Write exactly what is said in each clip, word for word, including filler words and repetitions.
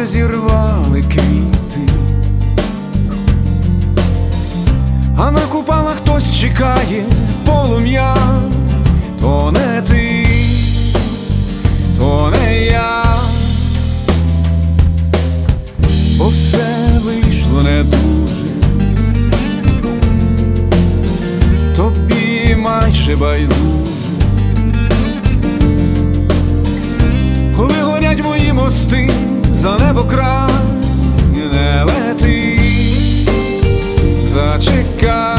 вже зірвали квіти, а на купалах хтось чекає полум'я. То не ти, то не я, бо все вийшло не дуже, тобі майже байдуже. Коли горять мої мости, за небо край не лети, зачекай.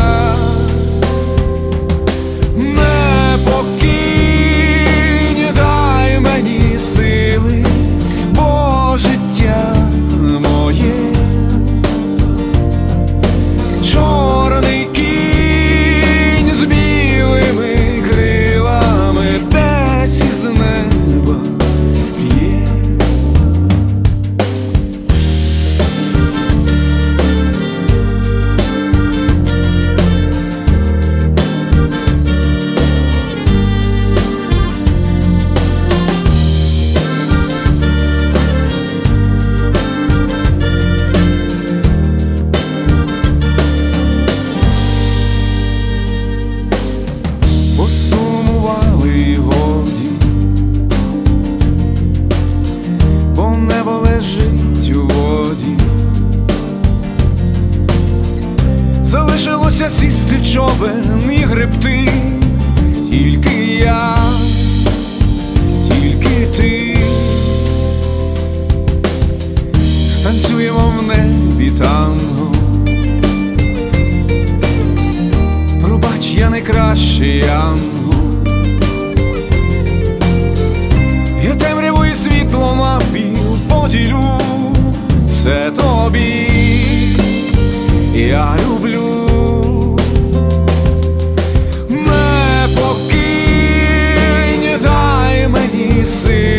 Не покинь, дай мені сили, бо життя моє чорний кінь з білими крилами десь із неба п'є. Посумували й годі, бо небо лежить у воді. Залишилося сісти в човен і гребти, тільки я, тільки ти. Станцюємо в небі танго. Пробач, я найкращий ангел. Я темряву і світло напів поділю, це тобі я люблю. Не покинь, дай мені сили,